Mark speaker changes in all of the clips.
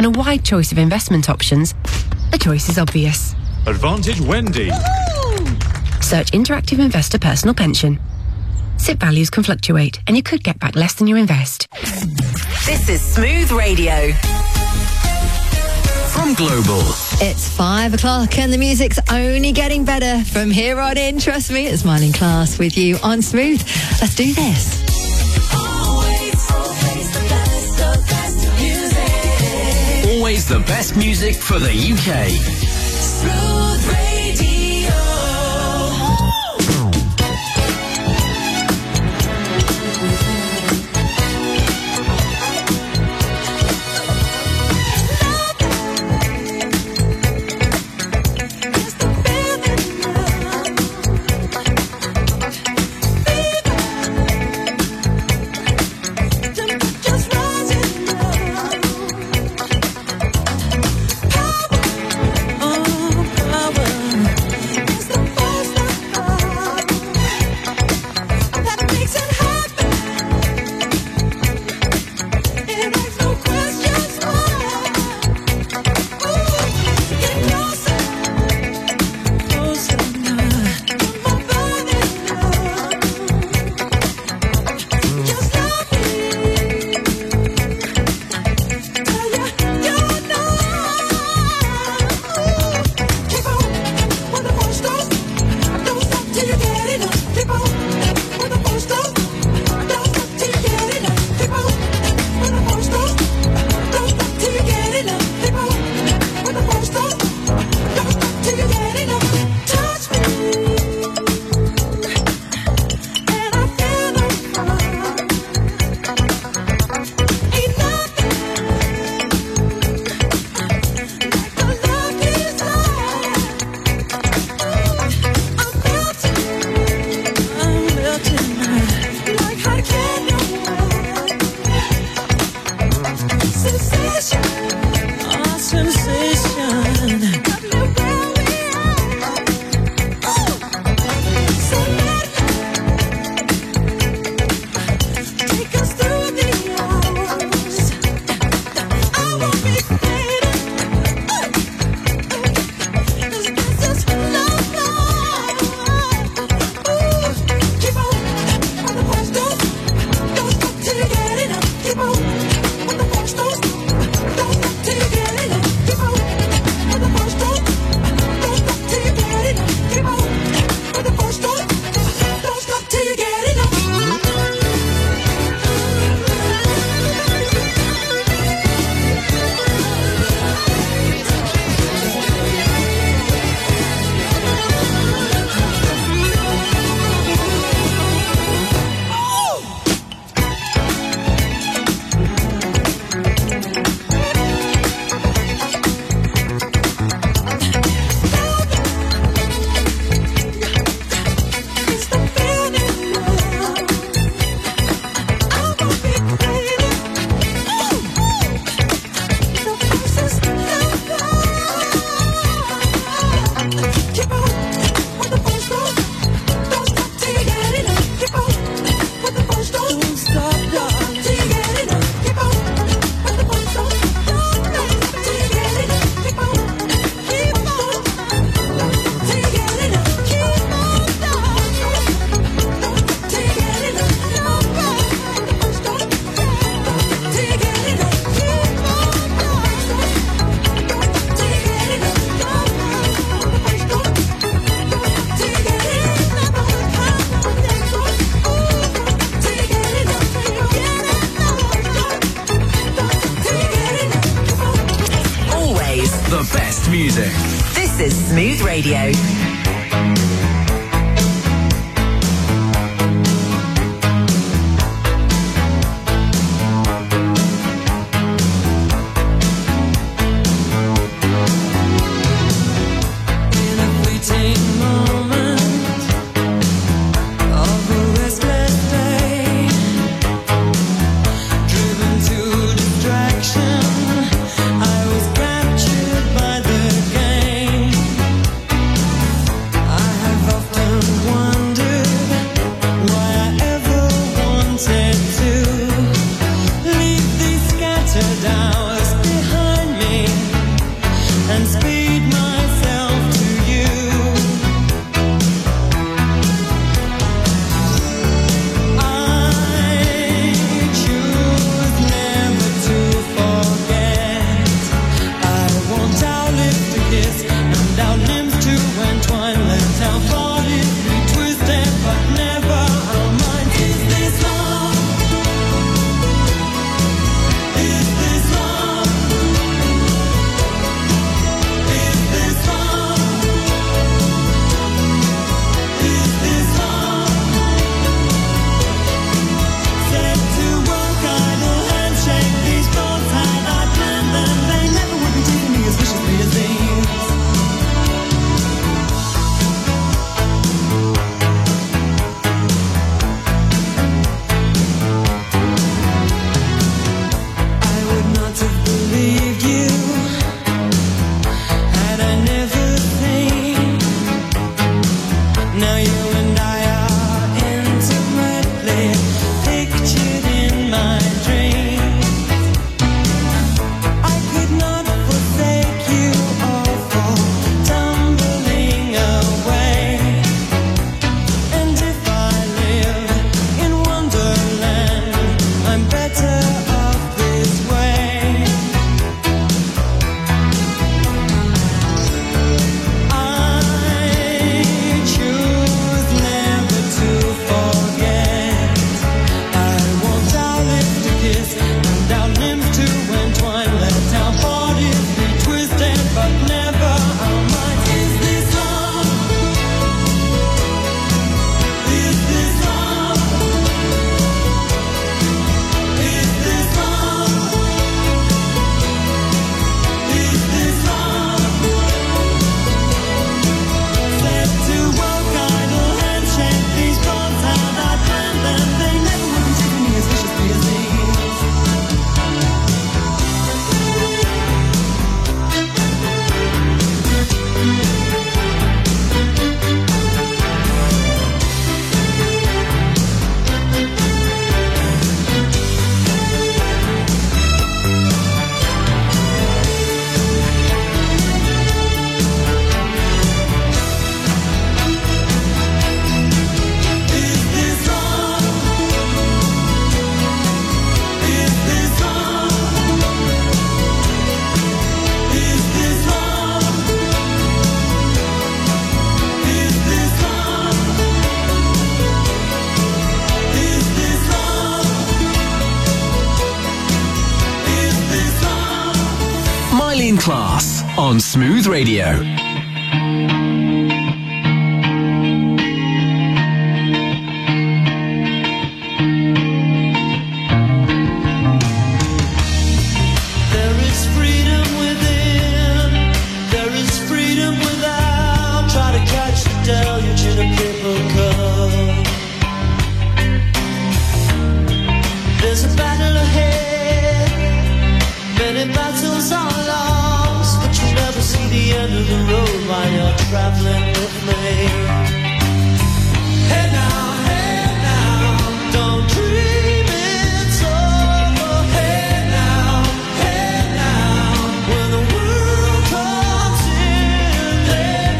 Speaker 1: and a wide choice of investment options, the choice is obvious.
Speaker 2: Advantage Wendy.
Speaker 1: Search Interactive Investor Personal Pension. SIP values can fluctuate, and you could get back less than you invest.
Speaker 3: This is Smooth Radio.
Speaker 4: From Global.
Speaker 5: It's 5 o'clock and the music's only getting better from here on in. Trust me, it's Smiling Class with you on Smooth. Let's do this.
Speaker 4: Always the best music for the UK.
Speaker 3: Smooth Radio.
Speaker 4: music.
Speaker 3: This is Smooth Radio.
Speaker 6: I have
Speaker 4: Myleene Klass on Smooth Radio.
Speaker 2: Traveling with me. Hey now, don't dream it's over. Hey now, when the world comes in, let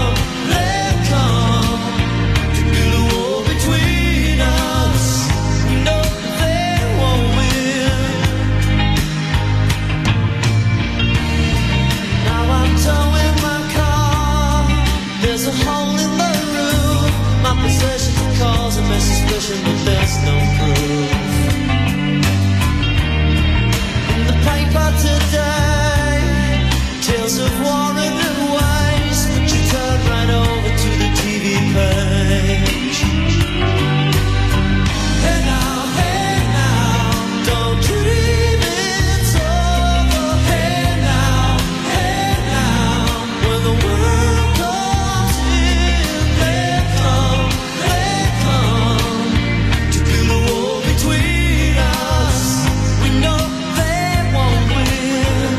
Speaker 2: come to build a wall between us. We know they won't win. Now I'm towing my car. There's a hole in the roof. My possessions are causing me suspicion, but there's no proof. In the paper today, tales of war and waste, but you turn right over to the TV page. Hey now, don't dream it's over. Hey now, when the world comes in, let come to build a wall between us. We know they won't win.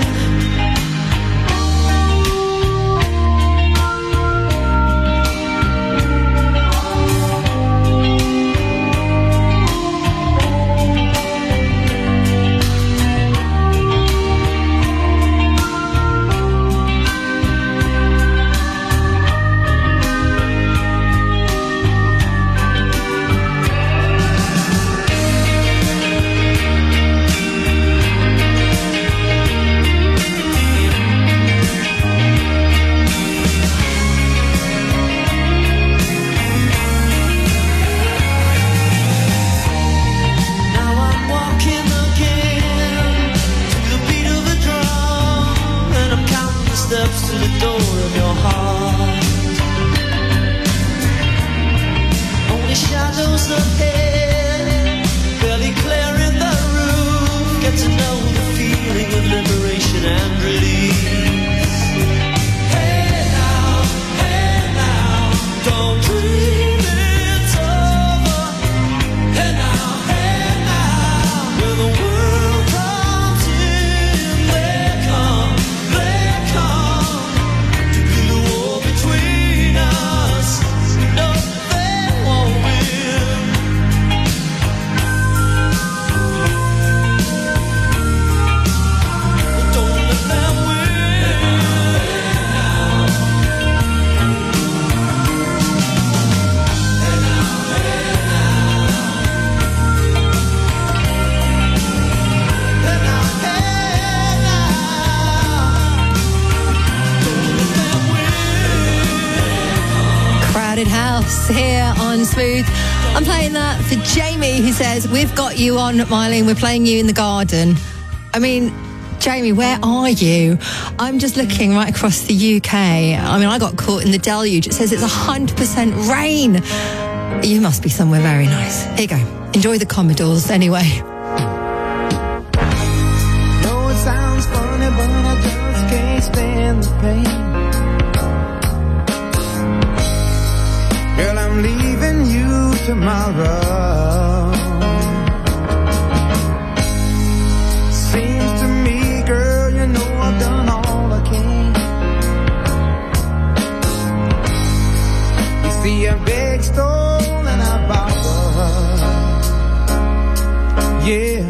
Speaker 2: Now I'm walking again to the beat of a drum, and I'm counting the steps to the door of your heart. Only shadows ahead, barely clearing the room. Get to know the feeling of liberation and release. Hey now, don't dream it's over. Hey now, when the world comes in, let come to build a wall between us. We know they won't win. But don't let them win.
Speaker 5: Crowded House here on Smooth. I'm playing that for Jamie, who says, we've got you on, Myleene, we're playing you in the garden. I mean, Jamie, where are you? I'm just looking right across the UK. I mean, I got caught in the deluge. It says it's 100% rain. You must be somewhere very nice. Here you go. Enjoy the Commodores anyway.
Speaker 2: No, it sounds funny, but I just can't stand the pain. Girl, I'm leaving you tomorrow. Seems to me, girl, you know I've done all I can. You see, I beg, stole, and I borrowed. Yeah.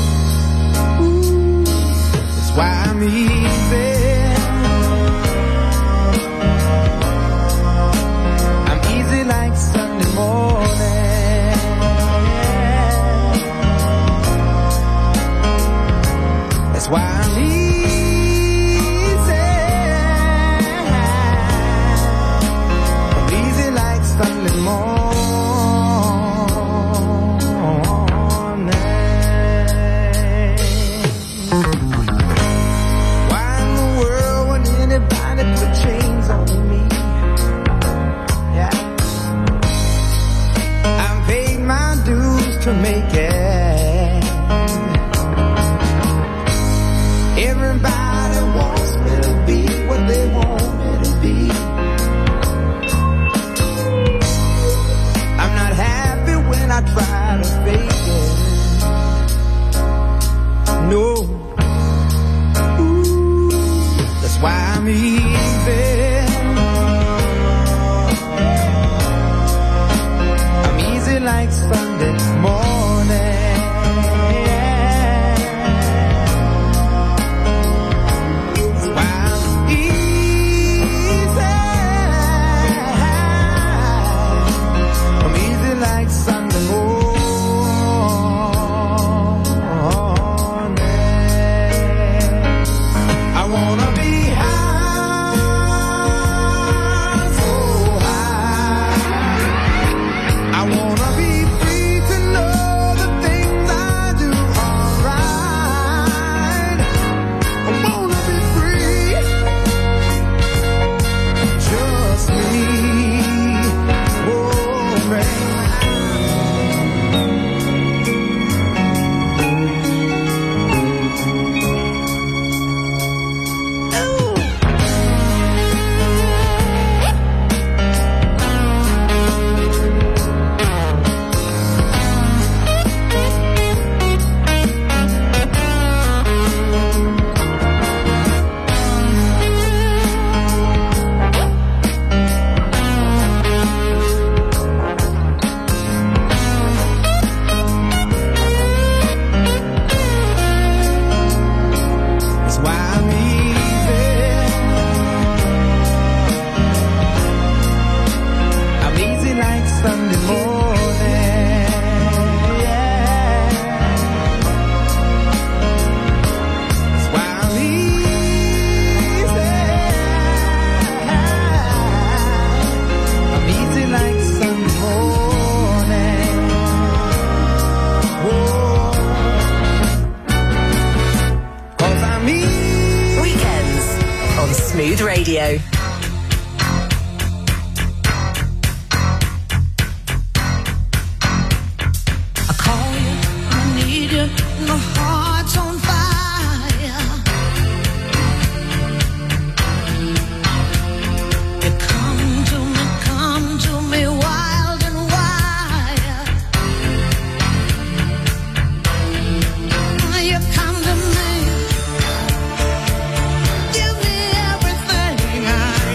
Speaker 2: Ooh, that's why I'm easy. I'm easy like Sunday morning. That's why I'm easy. I'm easy like Sunday morning. Why I'm everybody wants me to be what they want me to be. I'm not happy when I try to fake it. No. Ooh, that's why I'm easy. I'm easy like Sunday morning. Like Sunday morning, I wanna be high, so high. I wanna be free to know the things I do are right. I wanna be free, just me. Oh, man.
Speaker 3: Smooth Radio.
Speaker 2: Give me everything I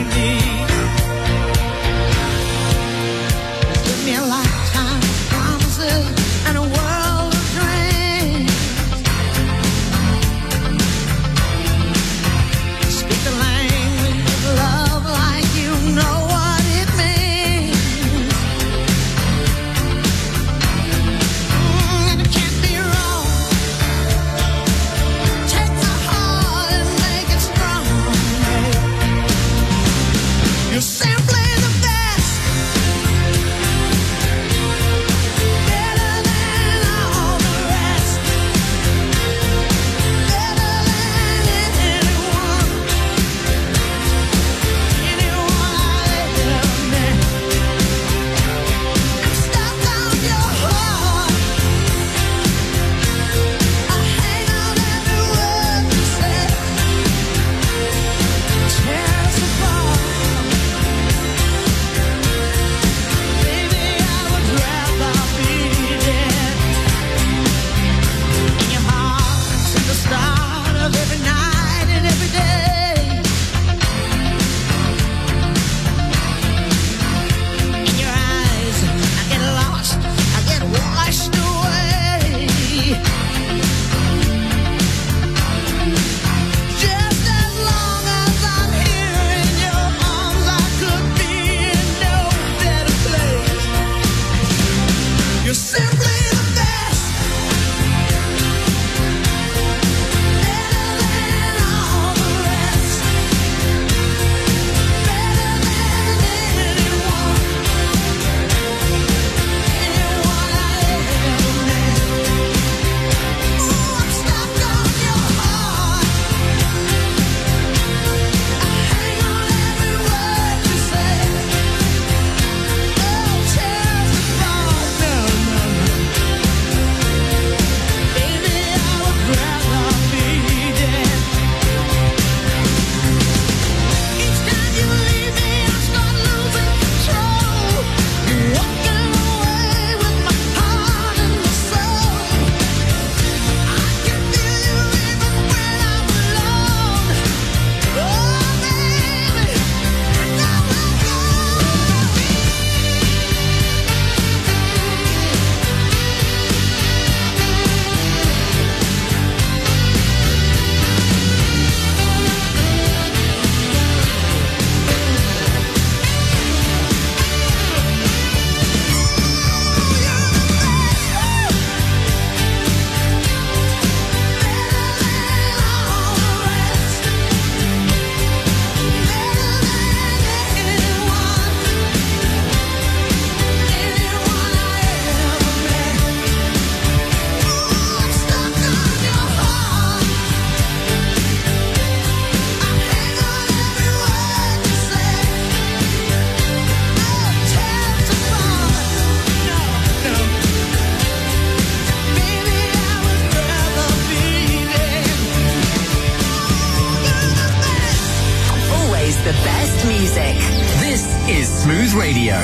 Speaker 3: music.
Speaker 4: This is Smooth Radio.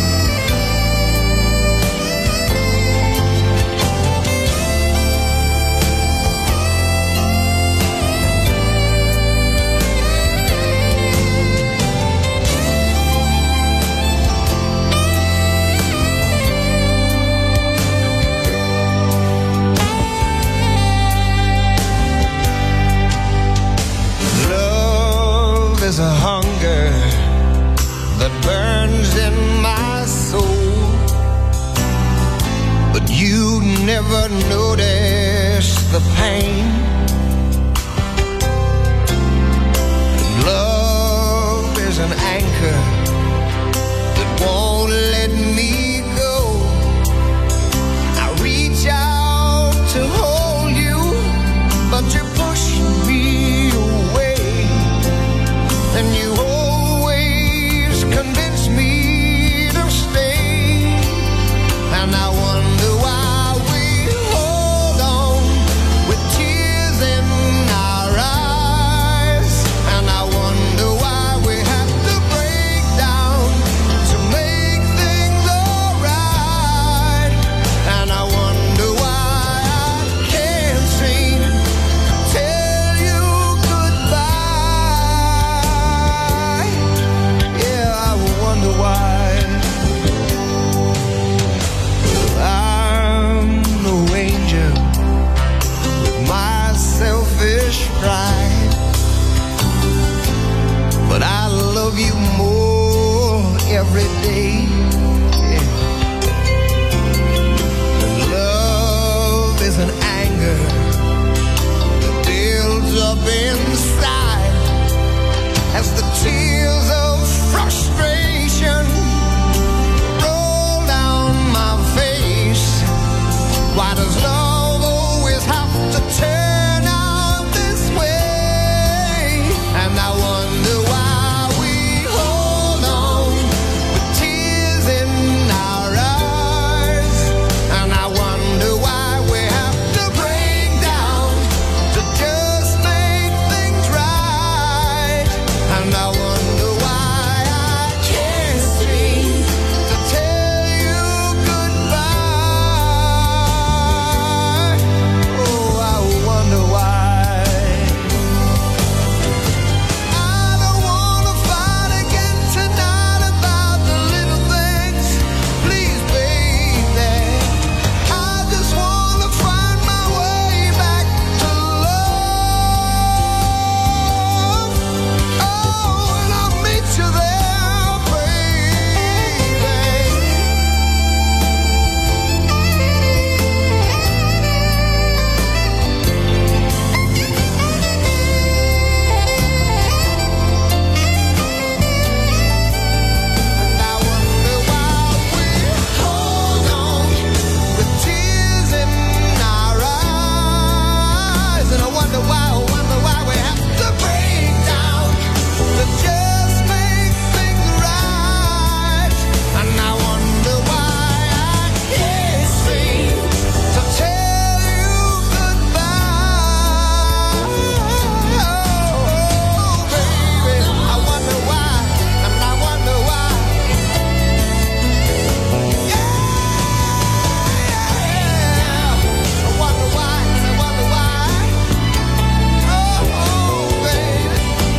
Speaker 2: There's a hunger that burns in my soul, but you never notice the pain. And love is an anchor that won't let me go. I reach out to hold you, but you push me away. And you always convince me to stay. And I wonder why we hold on with tears in our eyes. And I wonder why we have to break down to make things alright. And I wonder why I can't seem to tell you goodbye. Why I'm no angel with my selfish pride, but I love you more every day. And love is an anger that builds up inside as the tears of frustration roll down my face. Why does love always have to turn out this way? And I wonder why we hold on with tears in our eyes. And I wonder why we have to break down to just make things right. And I wonder why I can't seem to tell you goodbye. Oh, I wonder why. I don't want to fight again tonight about the little things. Please, baby, I just want to find my way back to love. Oh, and I'll meet you there, baby. And I wonder why we hold on with tears in our eyes. And I wonder why we have to break down to just make things right. And I wonder why I can't seem to tell you goodbye. Oh, baby, I wonder why, and I wonder why. Yeah, I wonder why, and I wonder why. Oh, baby.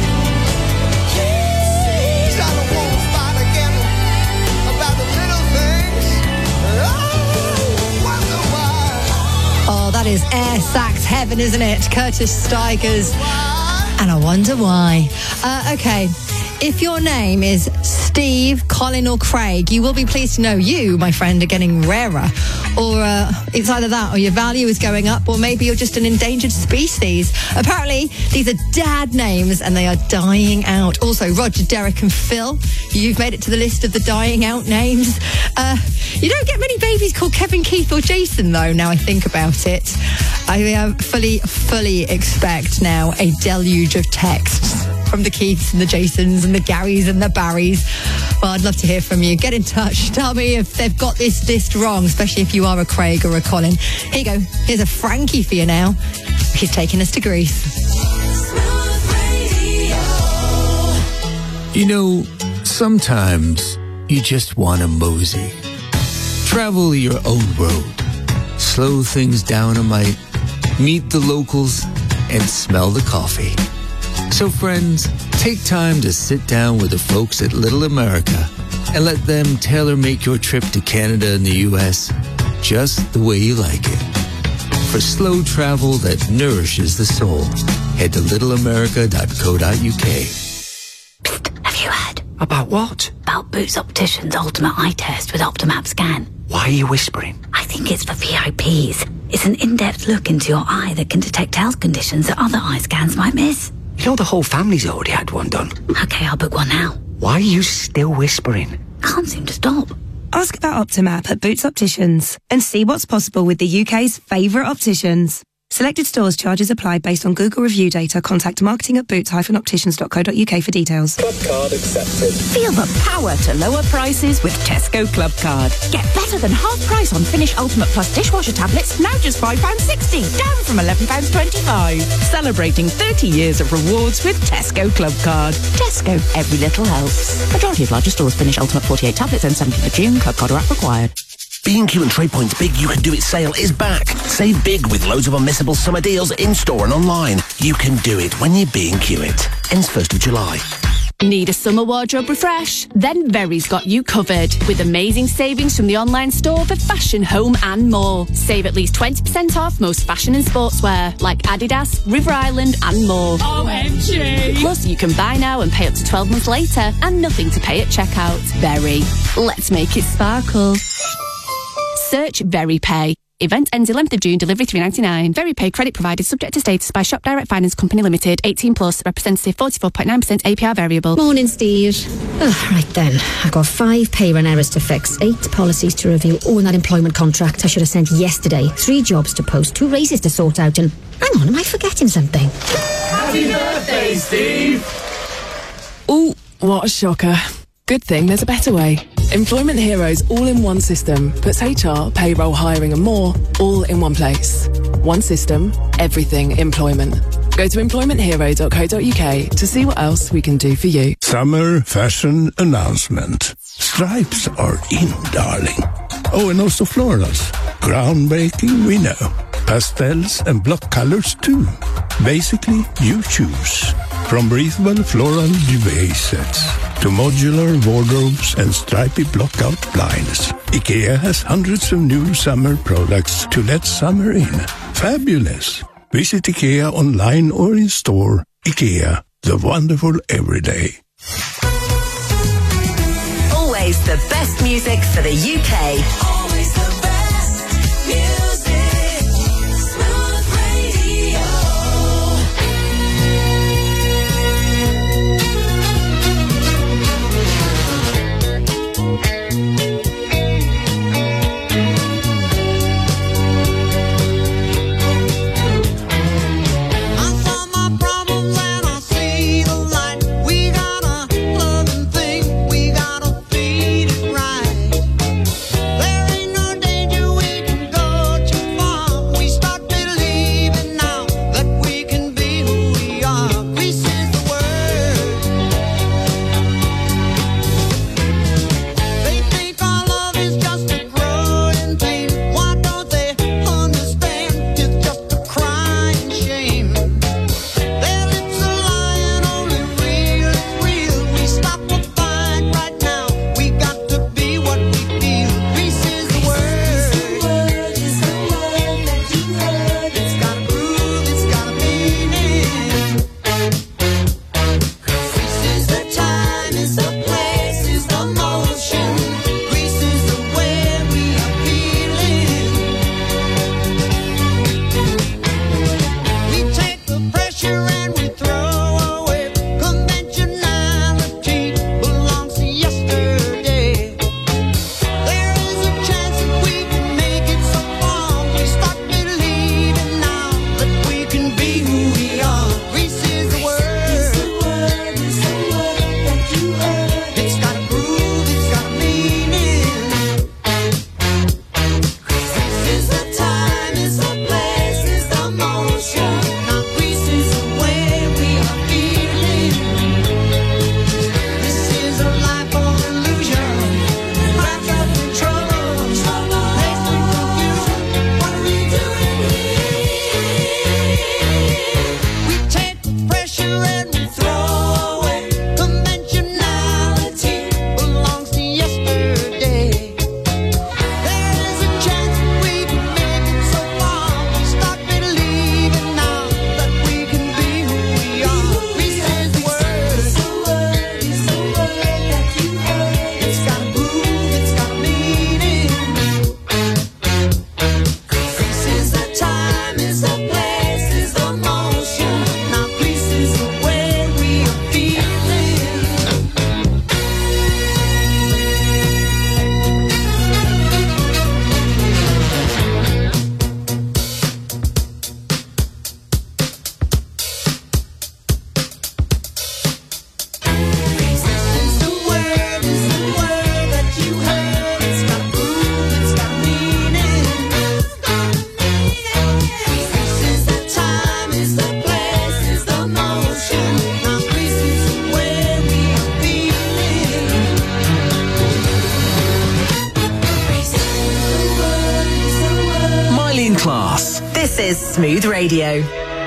Speaker 2: Please, I don't want to fight again about the little things. Oh, wonder why.
Speaker 5: Oh, that is Air Sax Heaven, isn't it? Curtis Stigers. And I wonder why. Okay, if your name is Steve, Colin or Craig, you will be pleased to know you, my friend, are getting rarer. Or it's either that or your value is going up, or maybe you're just an endangered species. Apparently, these are dad names and they are dying out. Also, Roger, Derek and Phil, you've made it to the list of the dying out names. You don't get many babies called Kevin, Keith or Jason, though, now I think about it. I fully expect now a deluge of texts from the Keiths and the Jasons and the Garys and the Barrys. Well, I'd love to hear from you. Get in touch. Tell me if they've got this list wrong, especially if you are a Craig or a Colin. Here you go. Here's a Frankie for you now. He's taking us to Greece.
Speaker 6: You know, sometimes you just want to mosey. Travel your own road. Slow things down a mite. Meet the locals and smell the coffee. So friends, take time to sit down with the folks at Little America and let them tailor-make your trip to Canada and the US just the way you like it. For slow travel that nourishes the soul, head to littleamerica.co.uk.
Speaker 7: Have you heard?
Speaker 8: About what?
Speaker 7: About Boots Opticians Ultimate Eye Test with Optimap Scan.
Speaker 8: Why are you whispering?
Speaker 7: I think it's for VIPs. It's an in-depth look into your eye that can detect health conditions that other eye scans might miss.
Speaker 8: You know the whole family's already had one done.
Speaker 7: Okay, I'll book one now.
Speaker 8: Why are you still whispering?
Speaker 7: Can't seem to stop.
Speaker 9: Ask about Optimap at Boots Opticians and see what's possible with the UK's favourite opticians. Selected stores charges apply based on Google review data. Contact marketing at boots-opticians.co.uk for details.
Speaker 10: Club card accepted.
Speaker 3: Feel the power to lower prices with Tesco Club Card. Get better than half price on Finish Ultimate Plus dishwasher tablets, now just £5.60, down from £11.25. Celebrating 30 years of rewards with Tesco Club Card. Tesco, every little helps. Majority of larger stores Finish Ultimate 48 tablets and 17th of June. Club Card or app required.
Speaker 11: B&Q and TradePoint's Big You Can Do It sale is back. Save big with loads of unmissable summer deals in-store and online. You can do it when you B&Q it. Ends 1st of July.
Speaker 12: Need a summer wardrobe refresh? Then Very's got you covered with amazing savings from the online store for fashion, home and more. Save at least 20% off most fashion and sportswear like Adidas, River Island and more.
Speaker 13: OMG!
Speaker 12: Plus you can buy now and pay up to 12 months later and nothing to pay at checkout. Very. Let's make it sparkle. Search Very Pay. Event ends 11th of June, delivery £3.99. Very Pay credit provided subject to status by Shop Direct Finance Company Limited. 18 plus, representative 44.9% APR variable.
Speaker 14: Morning, Steve. Oh, right then. I've got 5 pay run errors to fix, 8 policies to review. Oh, and that employment contract I should have sent yesterday. 3 jobs to post, 2 raises to sort out, and hang on, am I forgetting something?
Speaker 13: Happy birthday, Steve!
Speaker 15: Ooh, what a shocker. Good thing there's a better way. Employment Heroes all-in-one system puts HR, payroll, hiring and more all in one place. One system, everything employment. Go to employmenthero.co.uk to see what else we can do for you.
Speaker 16: Summer fashion announcement. Stripes are in, darling. Oh, and also florals. Groundbreaking, we know. Pastels and block colors too. Basically, you choose. From breathable floral duvet sets to modular wardrobes and stripy block-out blinds, IKEA has hundreds of new summer products to let summer in. Fabulous! Visit IKEA online or in store. IKEA, the wonderful everyday.
Speaker 3: Always the best music for the UK.
Speaker 2: Always the best music. Smooth Radio. There
Speaker 10: This is Smooth Radio.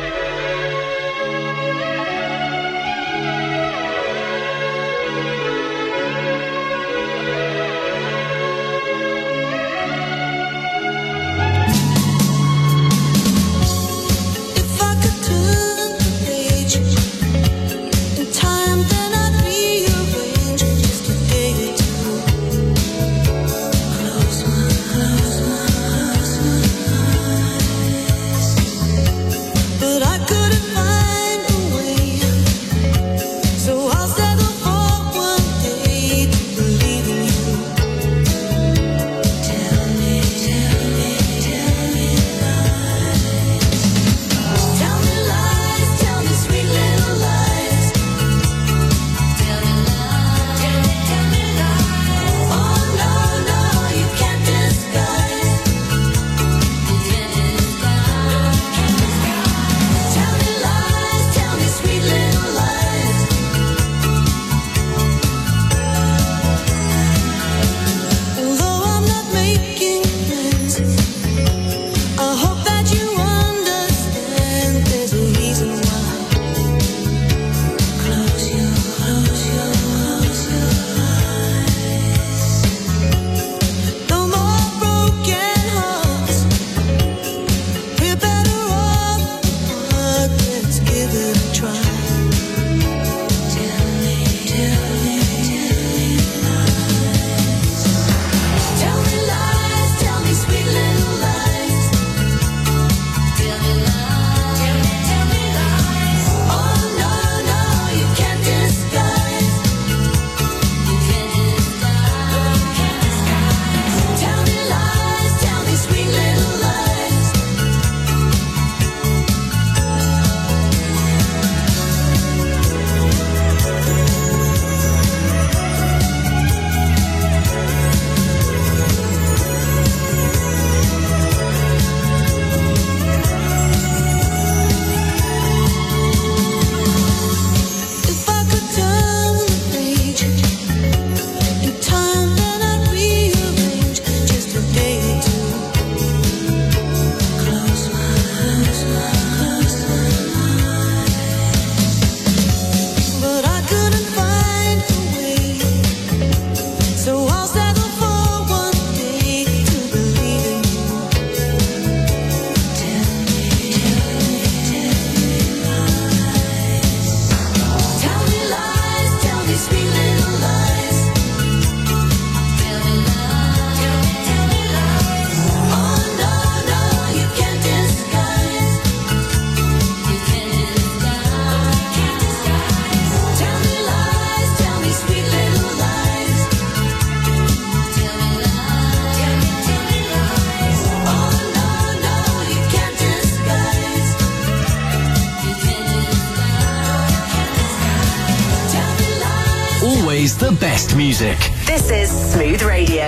Speaker 4: Always the best music.
Speaker 10: This is Smooth Radio.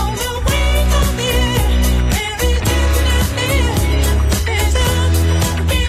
Speaker 2: Be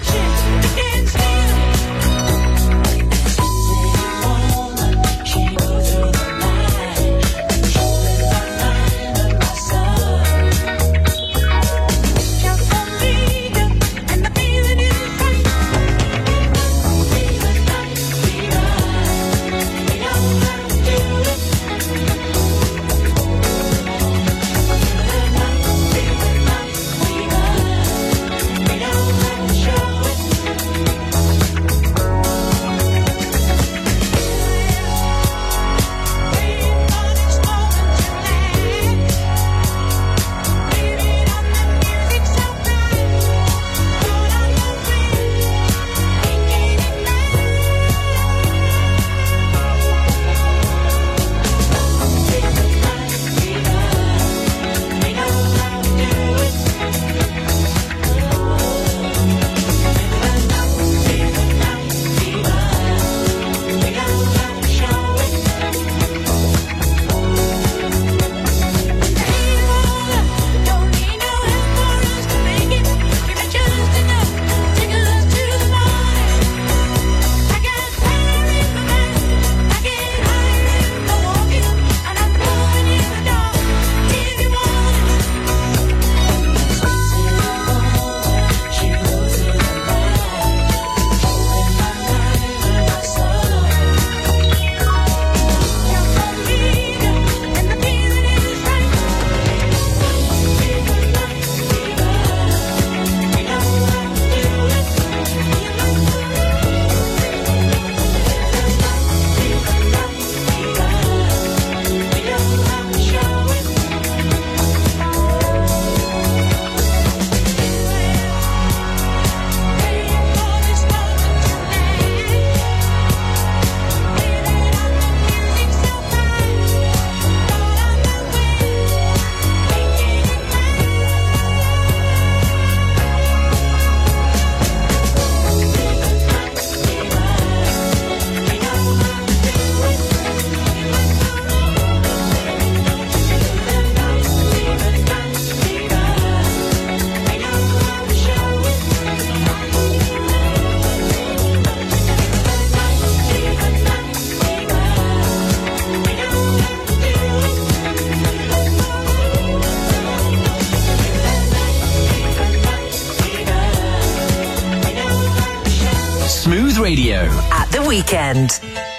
Speaker 4: Radio.
Speaker 10: At the weekend.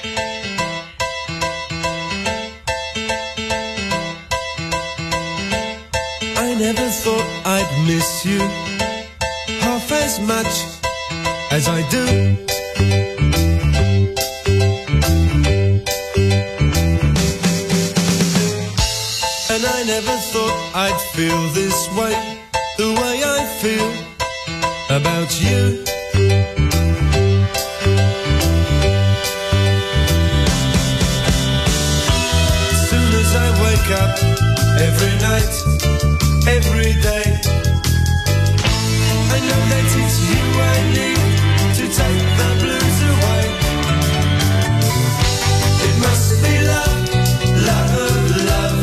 Speaker 2: I never thought I'd miss you half as much as I do. And I never thought I'd feel this way, the way I feel about you. As soon as I wake up, every night, every day, I know that it's you I need to take the blues away. It must be love, love, love.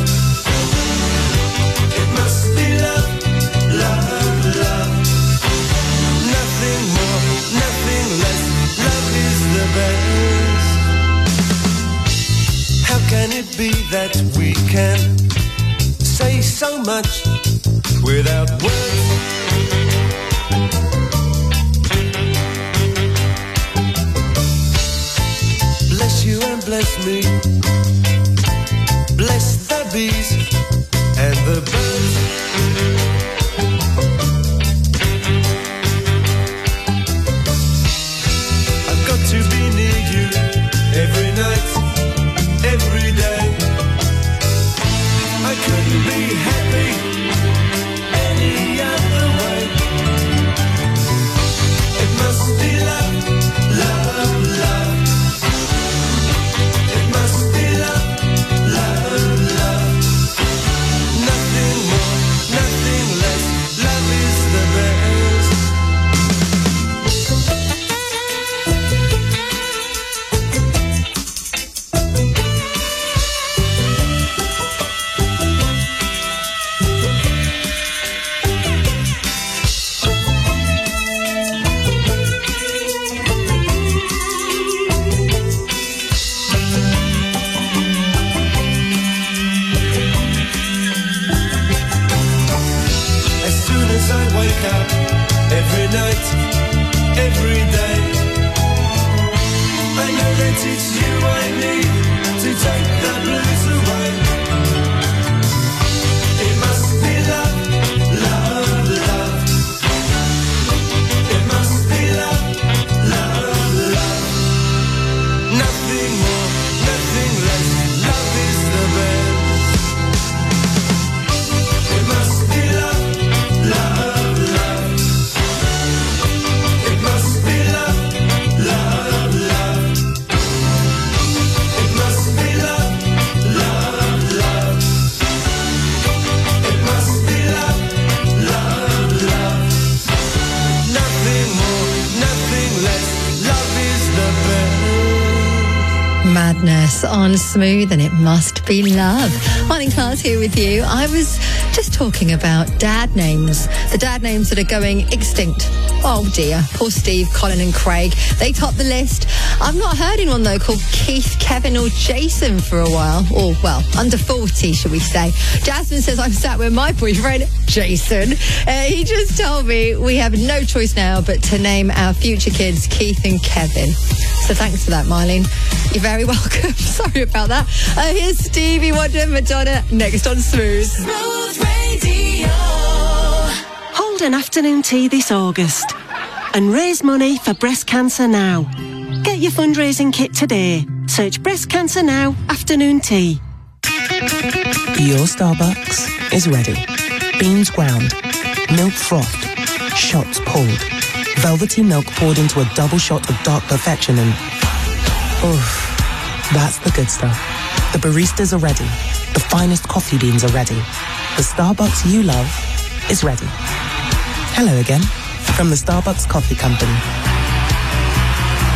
Speaker 2: It must be love, love, love. Nothing more, nothing less. Love is the best. How can it be that we can say so much without words? Bless you and bless me. Bless the bees and the birds. I've got to be near you every night, every day. I couldn't be happy any other way. It must be love, love, love. It must be love, love, love. Nothing more, nothing less. Love is the best. As soon as I wake up, every night, every day, I know that it's you I need to take the blues away. It must be love, love, love. It must be love, love, love. Nothing more, nothing less. Love is the best. It must be love, love, love. It must be love, love, love. It must be love, love, love. It must be love, love, love. Nothing more, nothing less. Love is the best.
Speaker 5: Madness on Smooth, and it must be love. Morning Class here with you. I was just talking about dad names, the dad names that are going extinct. Oh dear, poor Steve, Colin and Craig. They top the list. I've not heard anyone though called Keith, Kevin or Jason for a while. Or, well, under 40, shall we say. Jasmine says, I'm sat with my boyfriend, Jason. He just told me we have no choice now but to name our future kids Keith and Kevin. So thanks for that, Marlene. You're very welcome. Sorry about that. Here's Stevie Wonder, Madonna, next on Smooth.
Speaker 17: Smooth Radio. Hold an afternoon tea this August and raise money for Breast Cancer Now. Get your fundraising kit today. Search Breast Cancer Now afternoon tea.
Speaker 18: Your Starbucks is ready. Beans ground, milk frothed, shots pulled, velvety milk poured into a double shot of dark perfection and... oof, that's the good stuff. The baristas are ready. The finest coffee beans are ready. The Starbucks you love is ready. Hello again, from the Starbucks Coffee Company.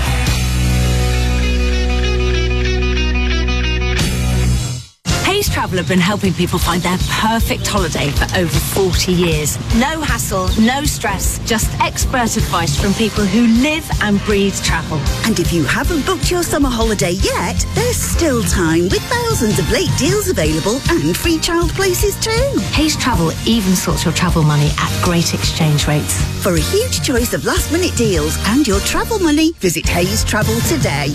Speaker 10: Hayes Travel
Speaker 19: Travel have been helping people find their perfect holiday for over 40 years. No hassle, no stress, just expert advice from people who live and breathe travel.
Speaker 20: And if you haven't booked your summer holiday yet, there's still time with thousands of late deals available and free child places too.
Speaker 19: Hayes Travel even sorts your travel money at great exchange rates.
Speaker 20: For a huge choice of last-minute deals and your travel money, visit Hayes Travel today.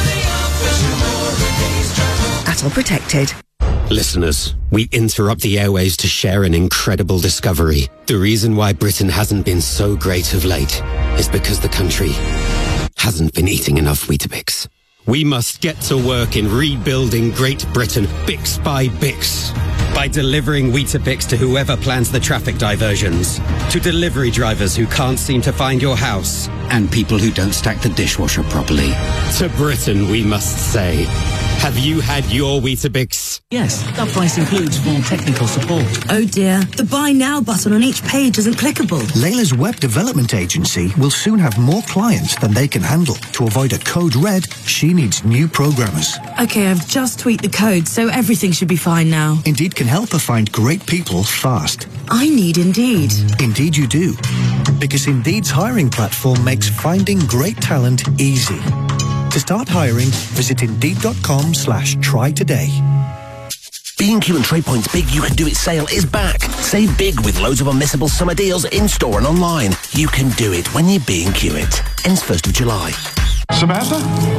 Speaker 20: At all protected.
Speaker 21: Listeners, we interrupt the airwaves to share an incredible discovery. The reason why Britain hasn't been so great of late is because the country hasn't been eating enough Weetabix. We must get to work in rebuilding Great Britain, Bix by Bix. By delivering Weetabix to whoever plans the traffic diversions, to delivery drivers who can't seem to find your house, and people who don't stack the dishwasher properly. To Britain, we must say, have you had your Weetabix?
Speaker 22: Yes, that price includes full technical support.
Speaker 23: Oh dear, the Buy Now button on each page isn't clickable.
Speaker 24: Layla's web development agency will soon have more clients than they can handle. To avoid a code red, she needs new programmers.
Speaker 23: Okay, I've just tweaked the code, so everything should be fine now.
Speaker 24: Indeed can help her find great people fast.
Speaker 23: I need Indeed.
Speaker 24: Indeed you do. Because Indeed's hiring platform makes finding great talent easy. To start hiring, visit Indeed.com/try today.
Speaker 11: B&Q and Trade Point's Big You Can Do It sale is back. Save big with loads of unmissable summer deals in-store and online. You can do it when you B&Q it. Ends 1st of July.
Speaker 25: Samantha?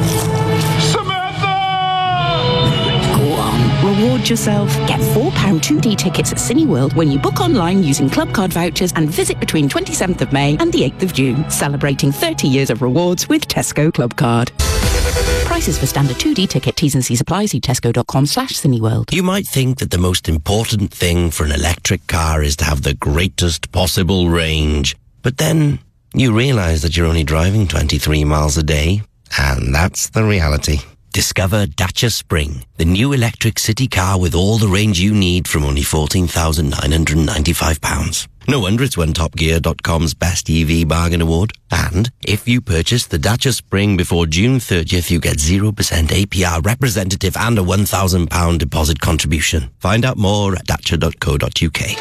Speaker 3: Go on, reward yourself. Get £4 2D tickets at Cineworld when you book online using Club Card vouchers and visit between 27th of May and the 8th of June. Celebrating 30 years of rewards with Tesco Club Card. Prices for standard 2D ticket, T's and C's apply. See tesco.com/Cineworld.
Speaker 11: You might think that the most important thing for an electric car is to have the greatest possible range. But then you realise that you're only driving 23 miles a day. And that's the reality. Discover Dacia Spring, the new electric city car with all the range you need from only £14,995. No wonder it's won TopGear.com's Best EV Bargain Award. And if you purchase the Dacia Spring before June 30th, you get 0% APR representative and a £1,000 deposit contribution. Find out more at dacia.co.uk.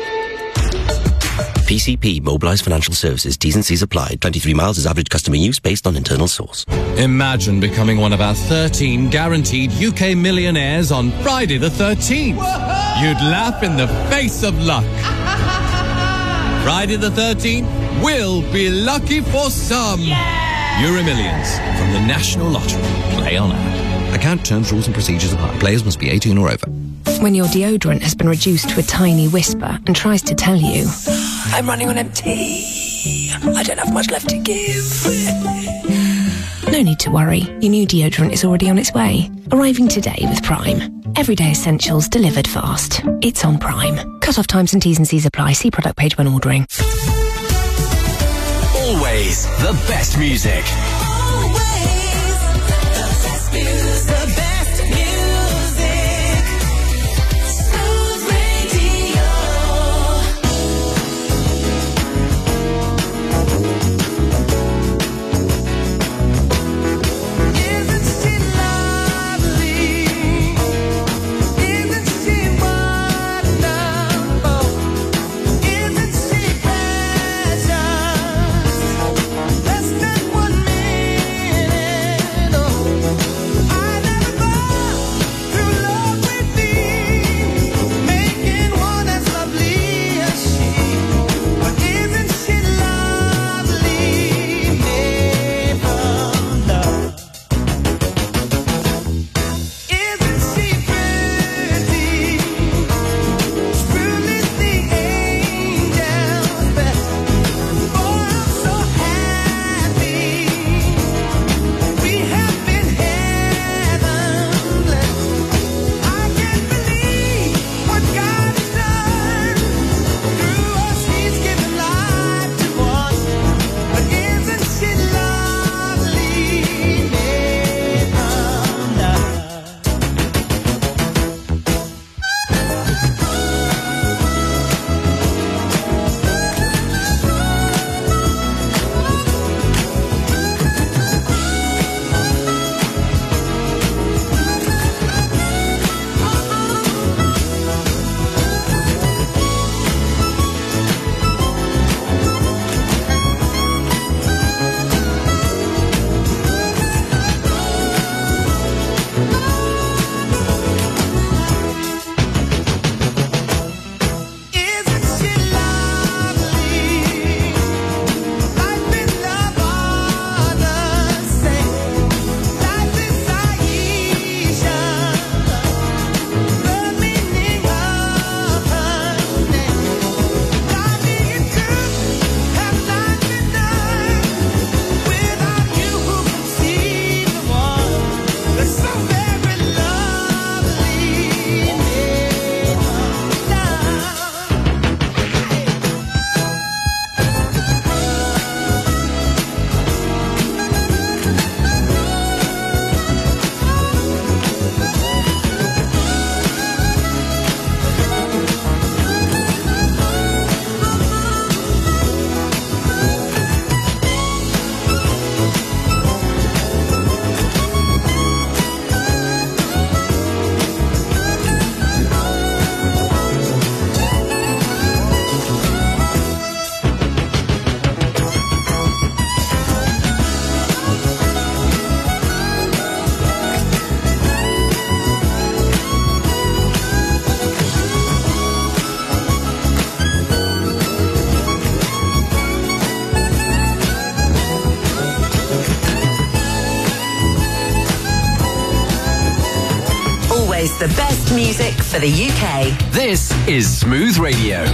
Speaker 11: PCP, Mobilised Financial Services, T's and C's applied. 23 miles is average customer use based on internal source.
Speaker 26: Imagine becoming one of our 13 guaranteed UK millionaires on Friday the 13th. Whoa! You'd laugh in the face of luck. Friday the 13th will be lucky for some. Yeah! Euro Millions from the National Lottery. Play on ad. Account terms, rules and procedures apply. Players must be 18 or over.
Speaker 1: When your deodorant has been reduced to a tiny whisper and tries to tell you, I'm running on empty, I don't have much left to give. No need to worry, your new deodorant is already on its way. Arriving today with Prime. Everyday essentials delivered fast. It's on Prime. Cut-off times and T's and C's apply. See product page when ordering.
Speaker 4: Always the best music.
Speaker 2: Always the best music. The best music. Smooth Radio. Isn't she lovely? Isn't she wonderful? Isn't she precious? Less than 1 minute. Oh, I never
Speaker 10: the best music for the UK.
Speaker 4: This is Smooth Radio.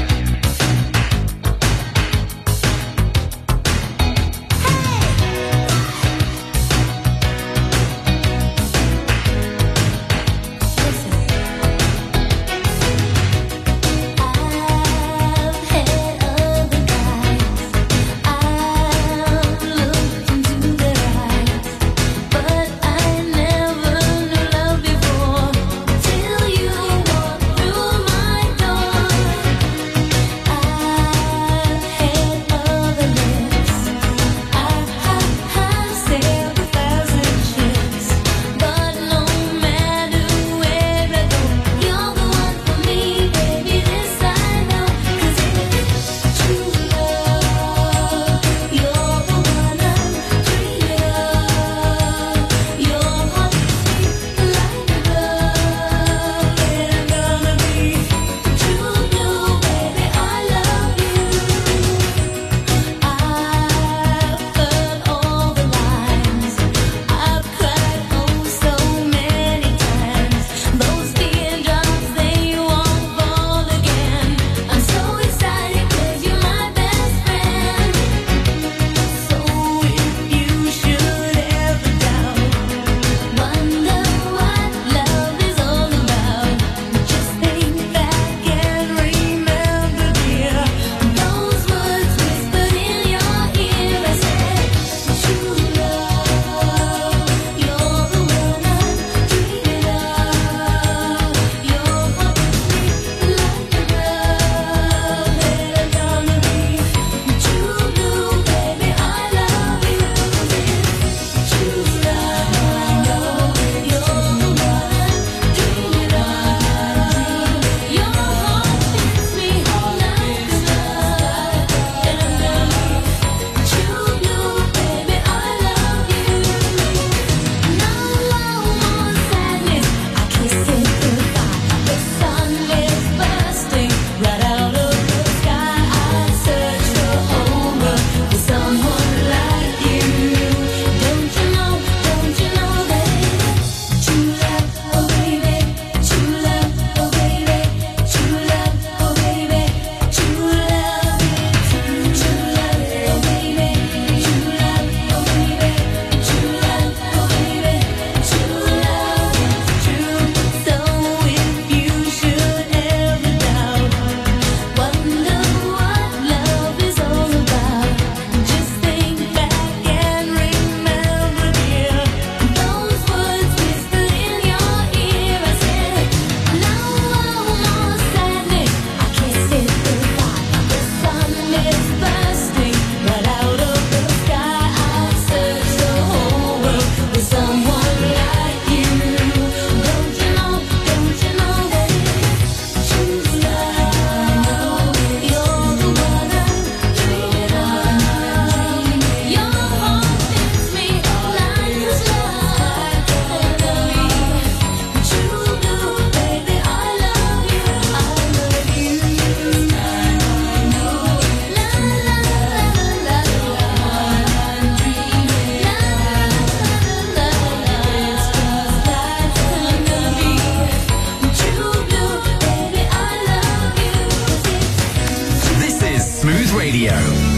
Speaker 4: Radio.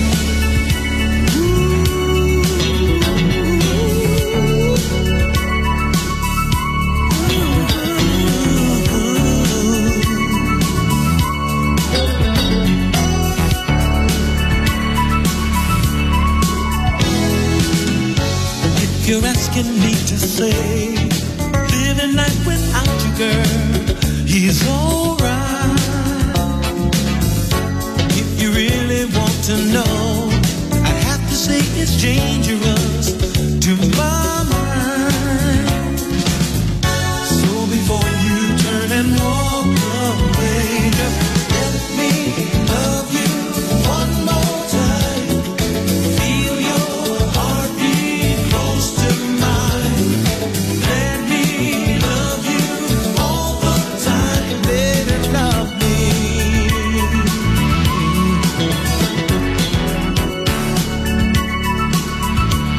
Speaker 2: You're asking me to say, living life without you, girl, he's alright. If you really want to know, I'd have to say it's dangerous to my mind. So before you turn and walk away, just let me love you one more time. Feel your heartbeat close to mine. Let me love you all the time. Baby, love me.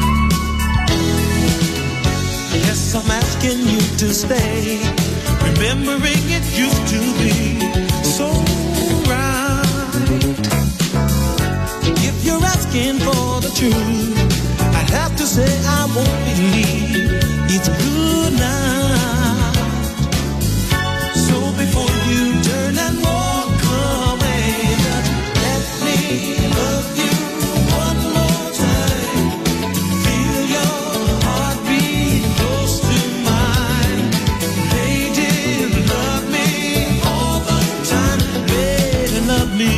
Speaker 2: Yes, I'm asking you to stay. Remember remembering it used to be so right. If you're asking for the truth, I'd have to say I won't believe it's good now. So before you turn and walk away, just let me love you one more time. Feel your heartbeat close to mine. Lady, love me all the time. Lady, love me.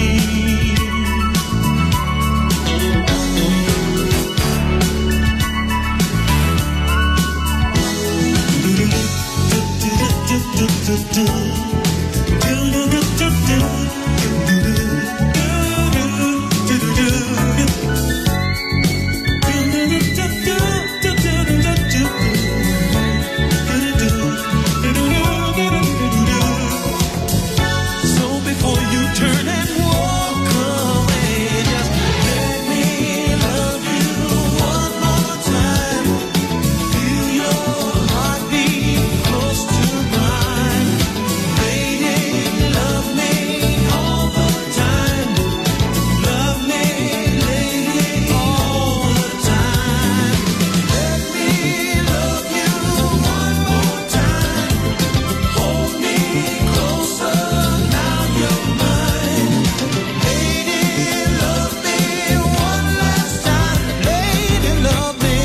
Speaker 2: So before you turn and walk away, just let me love you one more time. Feel your heartbeat close to mine. Lady, love me all the time. Love me, lady, all the time. Let me love you one more time. Hold me closer, now you're mine. Lady, love me one last time. Lady, love me.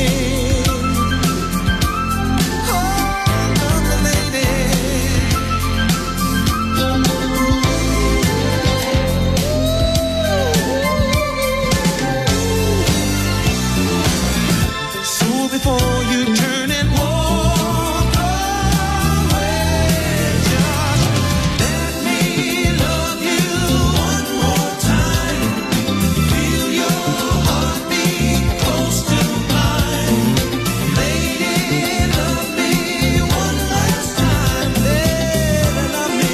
Speaker 2: Oh, love me, lady. So before you turn and walk away, just let me love you one more time. Feel your heartbeat close to mine. Lady, love me one last time. Lady, love me.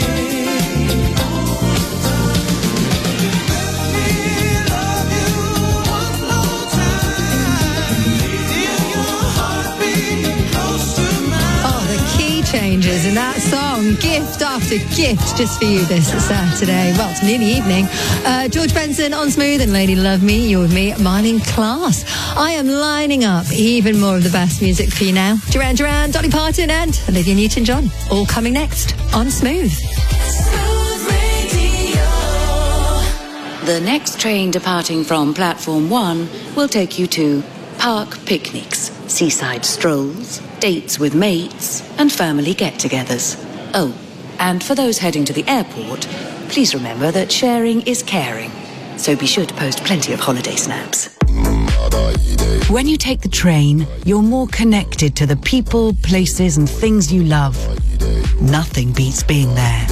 Speaker 2: Let me love you one more time. Feel your heartbeat close to mine.
Speaker 5: Oh, the key changes in that song. Gift after gift just for you this Saturday. Well, it's nearly evening. George Benson on Smooth and Lady Love Me. You're with me, Marlene Class. I am lining up even more of the best music for you now. Duran Duran, Dolly Parton and Olivia Newton-John. All coming next on Smooth.
Speaker 6: The next train departing from Platform 1 will take you to park picnics, seaside strolls, dates with mates, and family get-togethers. Oh, and for those heading to the airport, please remember that sharing is caring. So be sure to post plenty of holiday snaps.
Speaker 7: When you take the train, you're more connected to the people, places, and things you love. Nothing beats being there.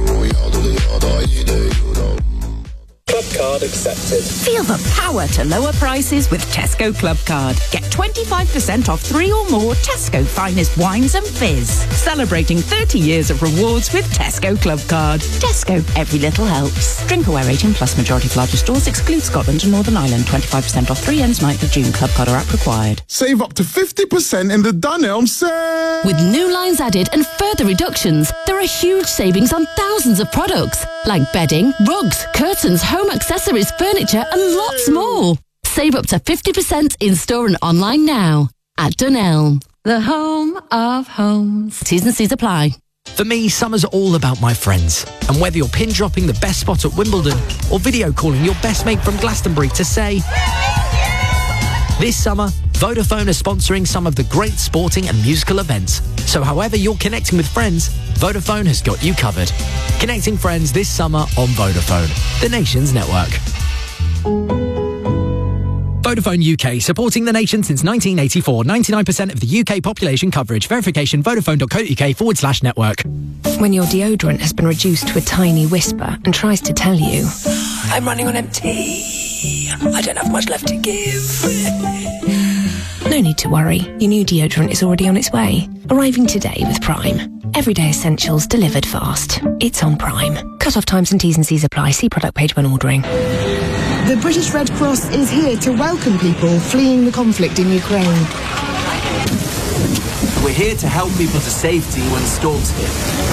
Speaker 8: Club card accepted.
Speaker 3: Feel the power to lower prices with Tesco Club Card. Get 25% off 3 or more Tesco finest wines and fizz. Celebrating 30 years of rewards with Tesco Club Card. Tesco, every little helps. Drink aware 18 plus, majority of larger stores exclude Scotland and Northern Ireland. 25% off 3 ends 9th of June. Club Card or app required.
Speaker 9: Save up to 50% in the Dunelm sale.
Speaker 12: With new lines added and further reductions, there are huge savings on thousands of products like bedding, rugs, curtains, home accessories, furniture and lots more. Save up to 50% in store and online now at Dunelm, the home of homes. T's and C's apply.
Speaker 25: For me, summer's all about my friends. And whether you're pin dropping the best spot at Wimbledon or video calling your best mate from Glastonbury to say... This summer, Vodafone are sponsoring some of the great sporting and musical events. So however you're connecting with friends, Vodafone has got you covered. Connecting friends this summer on Vodafone, the nation's network. Vodafone UK, supporting the nation since 1984. 99% of the UK population coverage. Verification, vodafone.co.uk/network.
Speaker 1: When your deodorant has been reduced to a tiny whisper and tries to tell you, I'm running on empty, I don't have much left to give. No need to worry. Your new deodorant is already on its way. Arriving today with Prime. Everyday essentials delivered fast. It's on Prime. Cut-off times and T's and C's apply. See product page when ordering.
Speaker 27: The British Red Cross is here to welcome people fleeing the conflict in Ukraine.
Speaker 13: We're here to help people to safety when storms hit.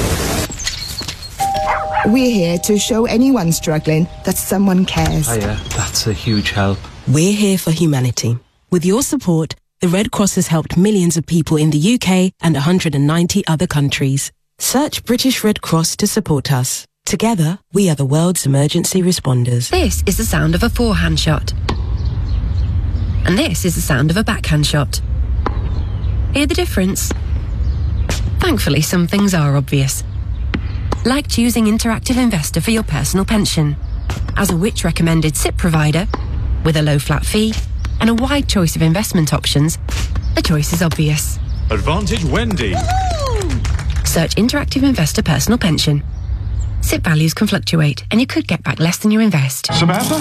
Speaker 14: We're here to show anyone struggling that someone cares.
Speaker 15: Oh yeah, that's a huge help.
Speaker 16: We're here for humanity. With your support, the Red Cross has helped millions of people in the UK and 190 other countries. Search British Red Cross to support us. Together, we are the world's emergency responders.
Speaker 1: This is the sound of a forehand shot. And this is the sound of a backhand shot. Hear the difference? Thankfully, some things are obvious. Like choosing Interactive Investor for your personal pension. As a Which recommended SIP provider, with a low flat fee and a wide choice of investment options, the choice is obvious.
Speaker 17: Advantage Wendy.
Speaker 1: Search Interactive Investor Personal Pension. SIP values can fluctuate, and you could get back less than you invest.
Speaker 17: Samantha?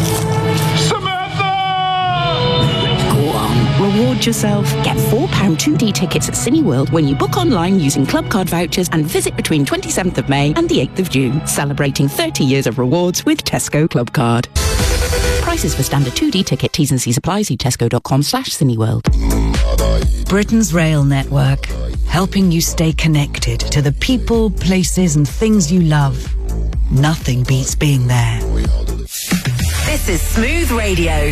Speaker 3: Go on, reward yourself. Get £4 2D tickets at Cineworld when you book online using Club Card vouchers and visit between 27th of May and the 8th of June, celebrating 30 years of rewards with Tesco Club Card. Prices for standard 2D ticket, T's and C's apply. See tesco.com/Cineworld.
Speaker 7: Britain's rail network, helping you stay connected to the people, places and things you love. Nothing beats being there.
Speaker 10: This is Smooth Radio.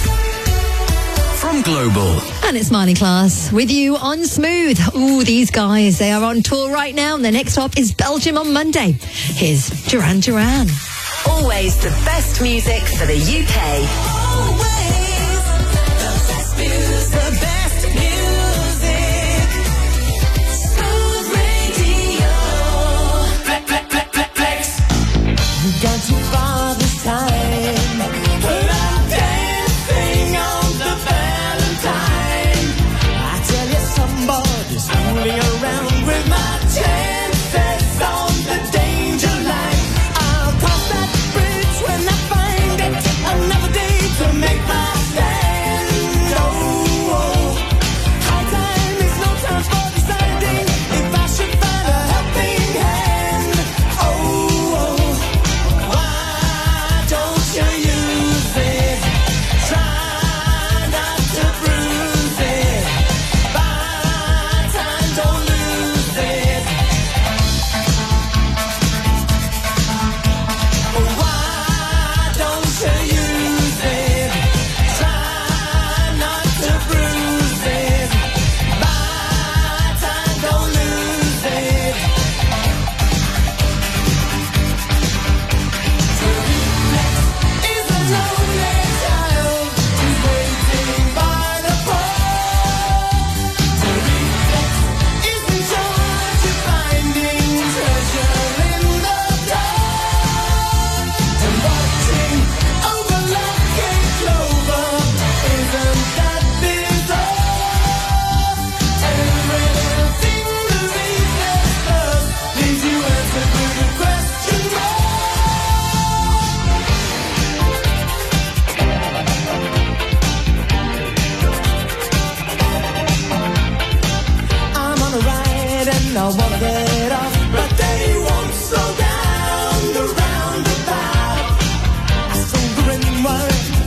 Speaker 4: From Global.
Speaker 5: And it's Marnie Class with you on Smooth. Ooh, these guys, they are on tour right now, and their next stop is Belgium on Monday. Here's Duran Duran.
Speaker 10: Always the best music for the UK.
Speaker 2: Always the best music. The best music. Smooth Radio. Flex. We got too far this time. But I'm dancing on the Valentine. I tell you, somebody's fooling around with my chances on the danger line. I'll cross that bridge when I find it. Another day to make my stand. Oh, high time is no time for deciding if I should find a helping hand. Oh, why don't you use it? Try not to bruise it. Buy time, don't lose it. Why don't you use it? Try not to bruise it. Buy time, don't lose it. Is a lonely child who's waiting by the pole. Is in charge of finding treasure in the dark. And watching over lucky clover, isn't that bizarre? Everything the research does leaves you answered with a question mark. I'm on a ride and I wanna get off, but they won't, so